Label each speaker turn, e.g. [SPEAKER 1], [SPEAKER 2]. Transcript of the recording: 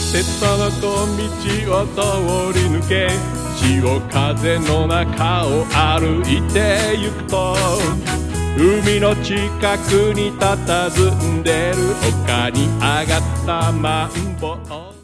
[SPEAKER 1] 鉄道の小道を通り抜け、潮風の中を歩いてゆくと、海の近くに佇んでる丘に上がったマンボウ